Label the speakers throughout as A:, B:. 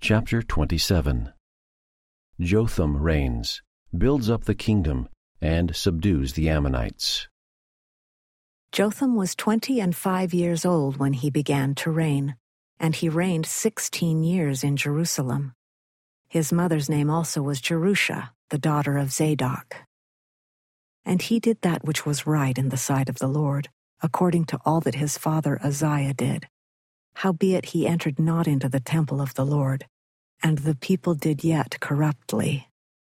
A: Chapter 27. Jotham reigns, builds up the kingdom, and subdues the Ammonites.
B: Jotham was 25 years old when he began to reign, and he reigned 16 years in Jerusalem. His mother's name also was Jerusha, the daughter of Zadok. And he did that which was right in the sight of the Lord, according to all that his father Uzziah did. Howbeit he entered not into the temple of the Lord, and the people did yet corruptly.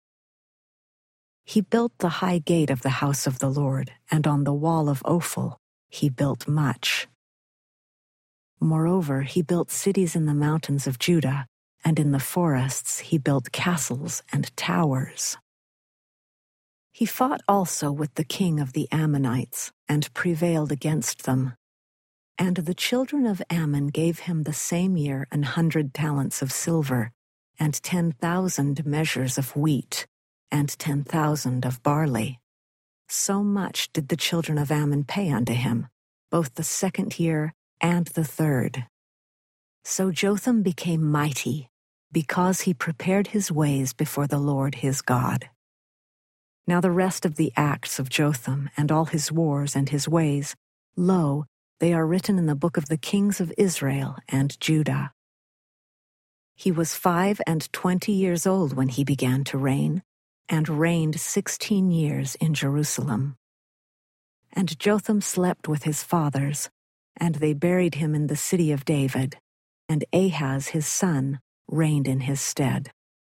B: He built the high gate of the house of the Lord, and on the wall of Ophel he built much. Moreover, he built cities in the mountains of Judah, and in the forests he built castles and towers. He fought also with the king of the Ammonites, and prevailed against them. And the children of Ammon gave him the same year 100 talents of silver, and 10,000 measures of wheat, and 10,000 of barley. So much did the children of Ammon pay unto him, both the second year and the third. So Jotham became mighty, because he prepared his ways before the Lord his God. Now the rest of the acts of Jotham, and all his wars and his ways, lo, they are written in the book of the kings of Israel and Judah. He was 25 years old when he began to reign, and reigned 16 years in Jerusalem. And Jotham slept with his fathers, and they buried him in the city of David, and Ahaz his son reigned in his stead.